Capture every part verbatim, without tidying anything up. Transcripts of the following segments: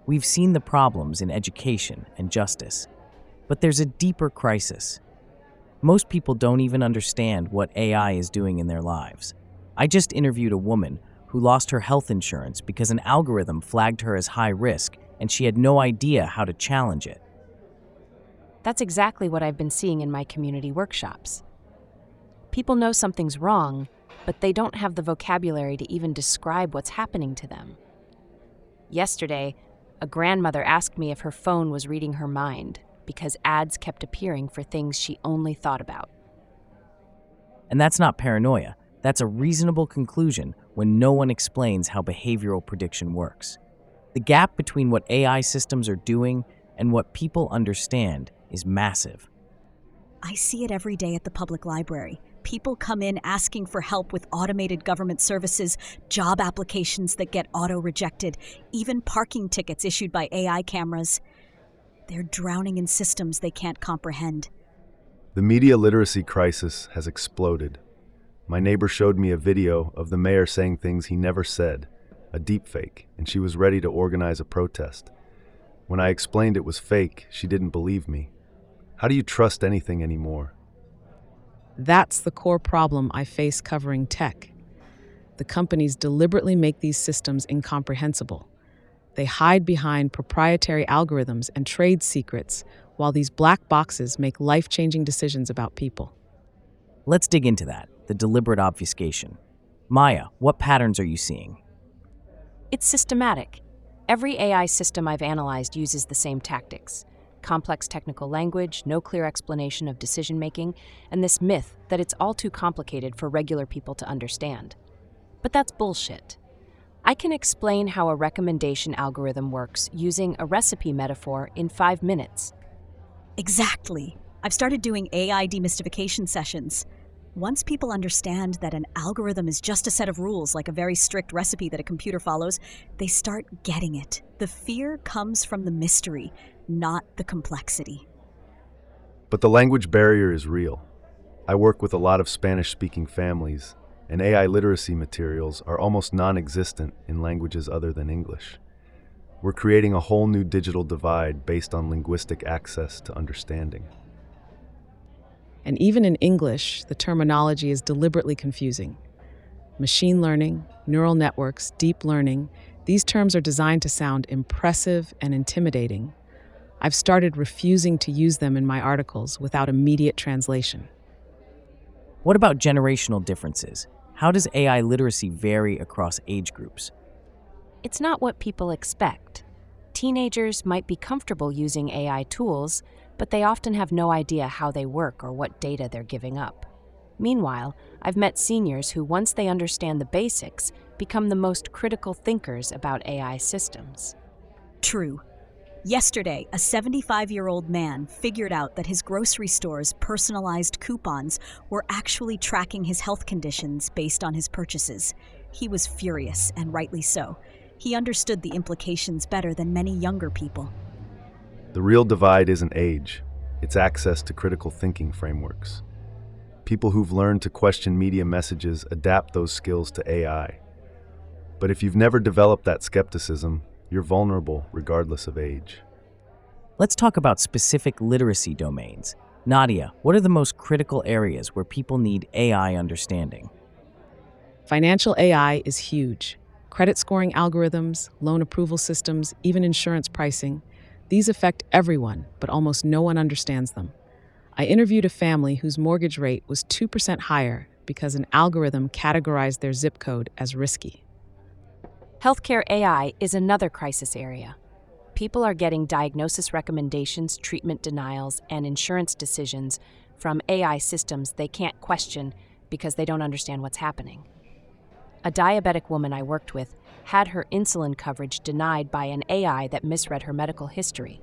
We've seen the problems in education and justice, but there's a deeper crisis. Most people don't even understand what A I is doing in their lives. I just interviewed a woman who lost her health insurance because an algorithm flagged her as high risk and she had no idea how to challenge it. That's exactly what I've been seeing in my community workshops. People know something's wrong, but they don't have the vocabulary to even describe what's happening to them. Yesterday, a grandmother asked me if her phone was reading her mind because ads kept appearing for things she only thought about. And that's not paranoia. That's a reasonable conclusion when no one explains how behavioral prediction works. The gap between what A I systems are doing and what people understand is massive. I see it every day at the public library. People come in asking for help with automated government services, job applications that get auto-rejected, even parking tickets issued by A I cameras. They're drowning in systems they can't comprehend. The media literacy crisis has exploded. My neighbor showed me a video of the mayor saying things he never said, a deepfake, and she was ready to organize a protest. When I explained it was fake, she didn't believe me. How do you trust anything anymore? That's the core problem I face covering tech. The companies deliberately make these systems incomprehensible. They hide behind proprietary algorithms and trade secrets, while these black boxes make life-changing decisions about people. Let's dig into that, the deliberate obfuscation. Maya, what patterns are you seeing? It's systematic. Every A I system I've analyzed uses the same tactics. Complex technical language, no clear explanation of decision-making, and this myth that it's all too complicated for regular people to understand. But that's bullshit. I can explain how a recommendation algorithm works using a recipe metaphor in five minutes. Exactly. I've started doing A I demystification sessions. Once people understand that an algorithm is just a set of rules, like a very strict recipe that a computer follows, they start getting it. The fear comes from the mystery, not the complexity. But the language barrier is real. I work with a lot of Spanish-speaking families, and A I literacy materials are almost non-existent in languages other than English. We're creating a whole new digital divide based on linguistic access to understanding. And even in English, the terminology is deliberately confusing. Machine learning, neural networks, deep learning, these terms are designed to sound impressive and intimidating. I've started refusing to use them in my articles without immediate translation. What about generational differences? How does A I literacy vary across age groups? It's not what people expect. Teenagers might be comfortable using A I tools, but they often have no idea how they work or what data they're giving up. Meanwhile, I've met seniors who, once they understand the basics, become the most critical thinkers about A I systems. True. Yesterday, a seventy-five-year-old man figured out that his grocery store's personalized coupons were actually tracking his health conditions based on his purchases. He was furious, and rightly so. He understood the implications better than many younger people. The real divide isn't age, it's access to critical thinking frameworks. People who've learned to question media messages adapt those skills to A I. But if you've never developed that skepticism, you're vulnerable regardless of age. Let's talk about specific literacy domains. Nadia, what are the most critical areas where people need A I understanding? Financial A I is huge. Credit scoring algorithms, loan approval systems, even insurance pricing. These affect everyone, but almost no one understands them. I interviewed a family whose mortgage rate was two percent higher because an algorithm categorized their zip code as risky. Healthcare A I is another crisis area. People are getting diagnosis recommendations, treatment denials, and insurance decisions from A I systems they can't question because they don't understand what's happening. A diabetic woman I worked with had her insulin coverage denied by an A I that misread her medical history.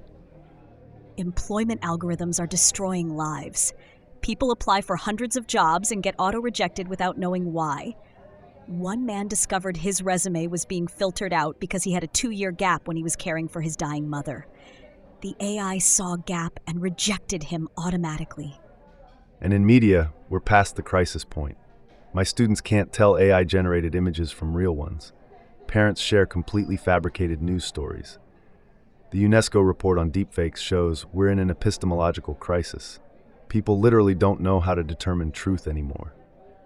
Employment algorithms are destroying lives. People apply for hundreds of jobs and get auto-rejected without knowing why. One man discovered his resume was being filtered out because he had a two-year gap when he was caring for his dying mother. The A I saw gap and rejected him automatically. And in media, we're past the crisis point. My students can't tell A I-generated images from real ones. Parents share completely fabricated news stories. The UNESCO report on deepfakes shows we're in an epistemological crisis. People literally don't know how to determine truth anymore.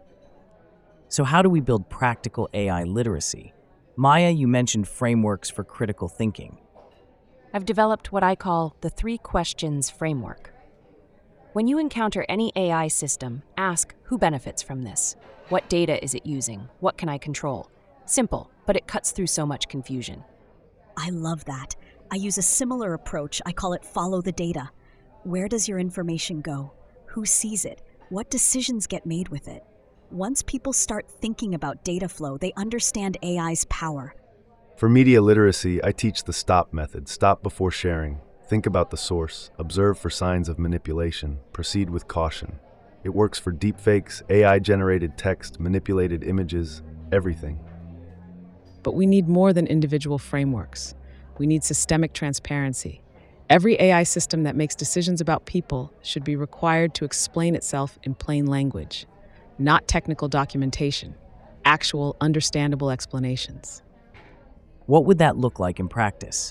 So how do we build practical A I literacy? Maya, you mentioned frameworks for critical thinking. I've developed what I call the three questions framework. When you encounter any A I system, ask who benefits from this? What data is it using? What can I control? Simple, but it cuts through so much confusion. I love that. I use a similar approach. I call it follow the data. Where does your information go? Who sees it? What decisions get made with it? Once people start thinking about data flow, they understand A I's power. For media literacy, I teach the STOP method. Stop before sharing. Think about the source. Observe for signs of manipulation. Proceed with caution. It works for deepfakes, A I-generated text, manipulated images, everything. But we need more than individual frameworks. We need systemic transparency. Every A I system that makes decisions about people should be required to explain itself in plain language, not technical documentation, actual understandable explanations. What would that look like in practice?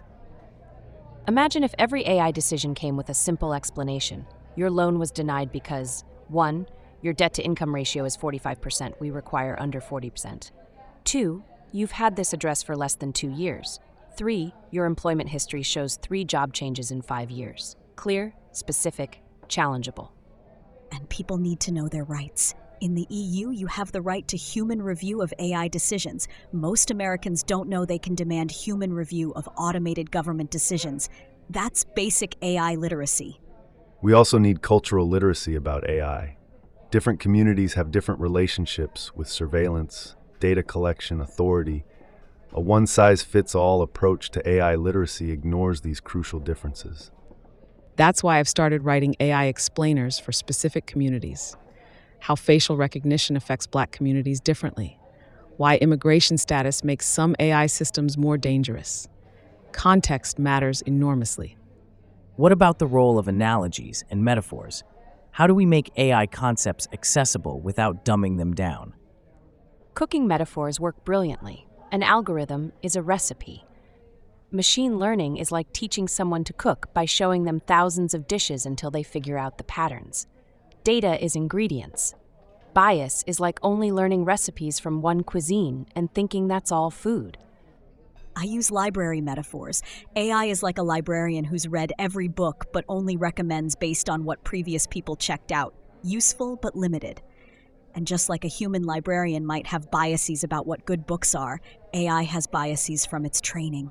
Imagine if every A I decision came with a simple explanation. Your loan was denied because, one, your debt-to-income ratio is forty-five percent. We require under forty percent. Two, you've had this address for less than two years. Three, your employment history shows three job changes in five years. Clear, specific, challengeable. And people need to know their rights. In the E U, you have the right to human review of A I decisions. Most Americans don't know they can demand human review of automated government decisions. That's basic A I literacy. We also need cultural literacy about A I. Different communities have different relationships with surveillance, data collection, authority. A one-size-fits-all approach to A I literacy ignores these crucial differences. That's why I've started writing A I explainers for specific communities. How facial recognition affects Black communities differently. Why immigration status makes some A I systems more dangerous. Context matters enormously. What about the role of analogies and metaphors? How do we make A I concepts accessible without dumbing them down? Cooking metaphors work brilliantly. An algorithm is a recipe. Machine learning is like teaching someone to cook by showing them thousands of dishes until they figure out the patterns. Data is ingredients. Bias is like only learning recipes from one cuisine and thinking that's all food. I use library metaphors. A I is like a librarian who's read every book but only recommends based on what previous people checked out. Useful but limited. And just like a human librarian might have biases about what good books are, A I has biases from its training.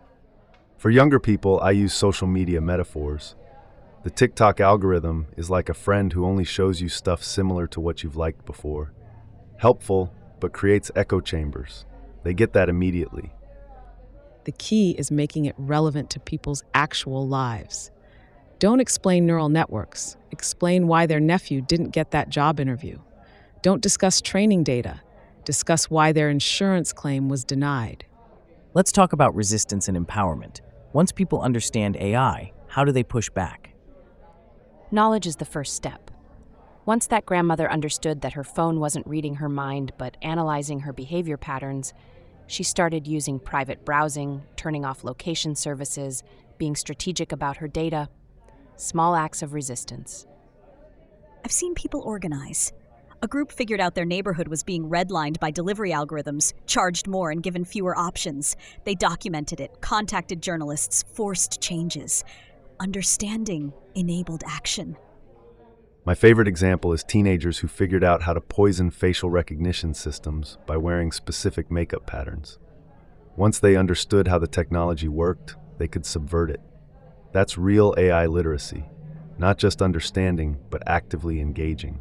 For younger people, I use social media metaphors. The TikTok algorithm is like a friend who only shows you stuff similar to what you've liked before. Helpful, but creates echo chambers. They get that immediately. The key is making it relevant to people's actual lives. Don't explain neural networks. Explain why their nephew didn't get that job interview. Don't discuss training data. Discuss why their insurance claim was denied. Let's talk about resistance and empowerment. Once people understand A I, how do they push back? Knowledge is the first step. Once that grandmother understood that her phone wasn't reading her mind but analyzing her behavior patterns, she started using private browsing, turning off location services, being strategic about her data. Small acts of resistance. I've seen people organize. A group figured out their neighborhood was being redlined by delivery algorithms, charged more and given fewer options. They documented it, contacted journalists, forced changes. Understanding enabled action. My favorite example is teenagers who figured out how to poison facial recognition systems by wearing specific makeup patterns. Once they understood how the technology worked, they could subvert it. That's real A I literacy, not just understanding, but actively engaging.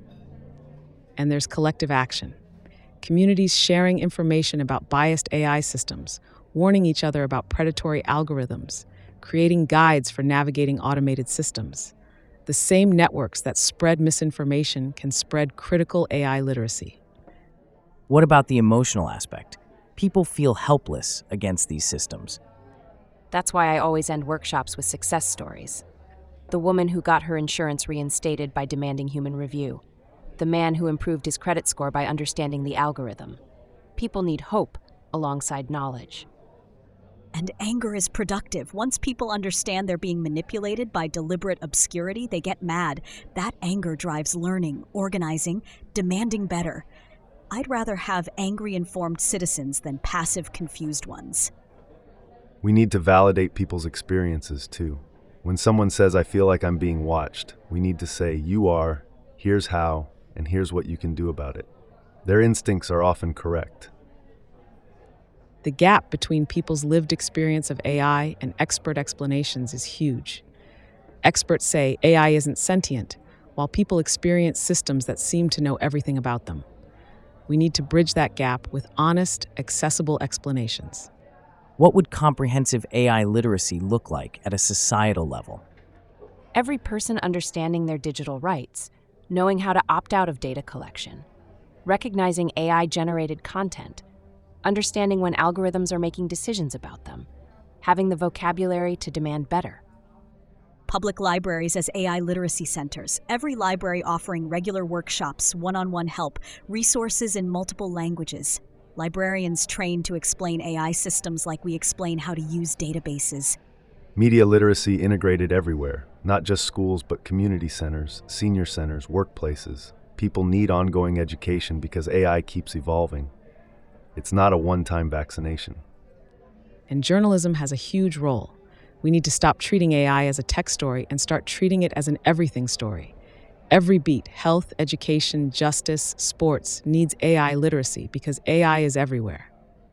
And there's collective action. Communities sharing information about biased A I systems, warning each other about predatory algorithms, creating guides for navigating automated systems. The same networks that spread misinformation can spread critical A I literacy. What about the emotional aspect? People feel helpless against these systems. That's why I always end workshops with success stories. The woman who got her insurance reinstated by demanding human review. The man who improved his credit score by understanding the algorithm. People need hope alongside knowledge. And anger is productive. Once people understand they're being manipulated by deliberate obscurity, they get mad. That anger drives learning, organizing, demanding better. I'd rather have angry, informed citizens than passive, confused ones. We need to validate people's experiences, too. When someone says, "I feel like I'm being watched," we need to say, "You are, here's how, and here's what you can do about it." Their instincts are often correct. The gap between people's lived experience of A I and expert explanations is huge. Experts say A I isn't sentient, while people experience systems that seem to know everything about them. We need to bridge that gap with honest, accessible explanations. What would comprehensive A I literacy look like at a societal level? Every person understanding their digital rights, knowing how to opt out of data collection, recognizing A I-generated content, understanding when algorithms are making decisions about them, having the vocabulary to demand better. Public libraries as A I literacy centers, every library offering regular workshops, one-on-one help, resources in multiple languages. Librarians trained to explain A I systems like we explain how to use databases. Media literacy integrated everywhere, not just schools but community centers, senior centers, workplaces. People need ongoing education because A I keeps evolving. It's not a one-time vaccination. And journalism has a huge role. We need to stop treating A I as a tech story and start treating it as an everything story. Every beat, health, education, justice, sports, needs A I literacy because A I is everywhere.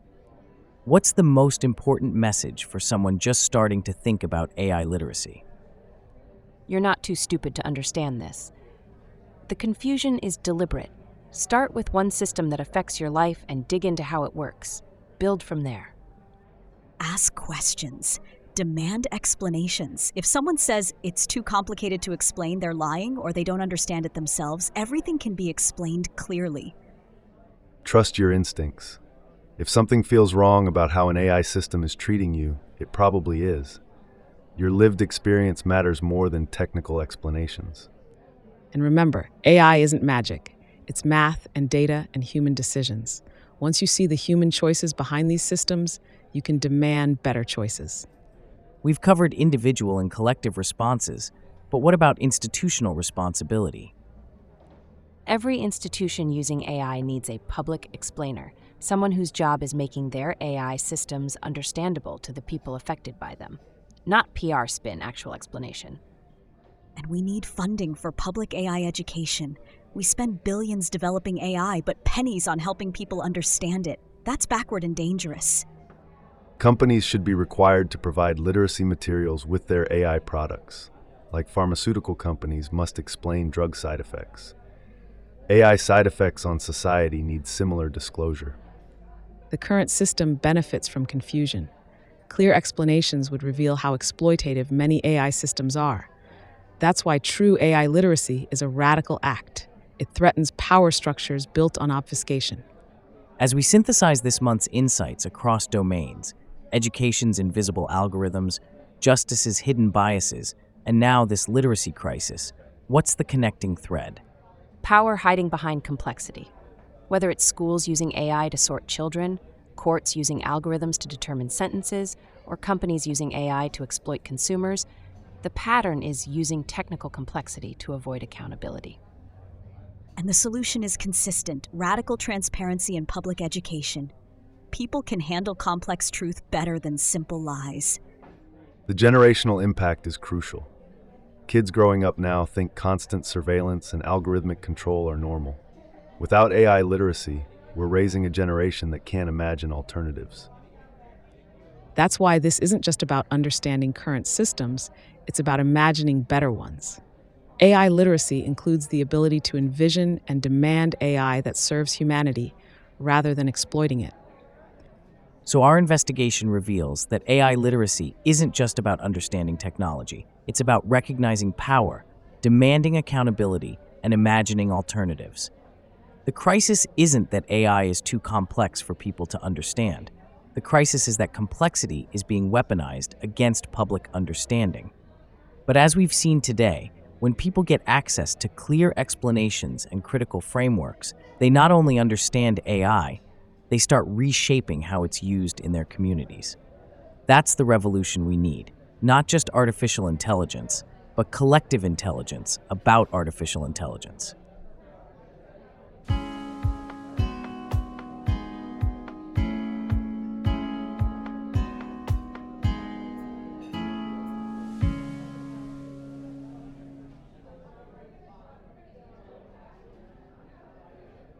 What's the most important message for someone just starting to think about A I literacy? You're not too stupid to understand this. The confusion is deliberate. Start with one system that affects your life and dig into how it works. Build from there. Ask questions. Demand explanations. If someone says it's too complicated to explain, they're lying, or they don't understand it themselves. Everything can be explained clearly. Trust your instincts. If something feels wrong about how an A I system is treating you, it probably is. Your lived experience matters more than technical explanations. And remember, A I isn't magic. It's math and data and human decisions. Once you see the human choices behind these systems, you can demand better choices. We've covered individual and collective responses, but what about institutional responsibility? Every institution using A I needs a public explainer, someone whose job is making their A I systems understandable to the people affected by them. Not P R spin, actual explanation. And we need funding for public A I education. We spend billions developing A I, but pennies on helping people understand it. That's backward and dangerous. Companies should be required to provide literacy materials with their A I products, like pharmaceutical companies must explain drug side effects. A I side effects on society need similar disclosure. The current system benefits from confusion. Clear explanations would reveal how exploitative many A I systems are. That's why true A I literacy is a radical act. It threatens power structures built on obfuscation. As we synthesize this month's insights across domains, education's invisible algorithms, justice's hidden biases, and now this literacy crisis, what's the connecting thread? Power hiding behind complexity. Whether it's schools using A I to sort children, courts using algorithms to determine sentences, or companies using A I to exploit consumers, the pattern is using technical complexity to avoid accountability. And the solution is consistent: radical transparency in public education. People can handle complex truth better than simple lies. The generational impact is crucial. Kids growing up now think constant surveillance and algorithmic control are normal. Without A I literacy, we're raising a generation that can't imagine alternatives. That's why this isn't just about understanding current systems, it's about imagining better ones. A I literacy includes the ability to envision and demand A I that serves humanity rather than exploiting it. So our investigation reveals that A I literacy isn't just about understanding technology. It's about recognizing power, demanding accountability, and imagining alternatives. The crisis isn't that A I is too complex for people to understand. The crisis is that complexity is being weaponized against public understanding. But as we've seen today, when people get access to clear explanations and critical frameworks, they not only understand A I, they start reshaping how it's used in their communities. That's the revolution we need. Not just artificial intelligence, but collective intelligence about artificial intelligence.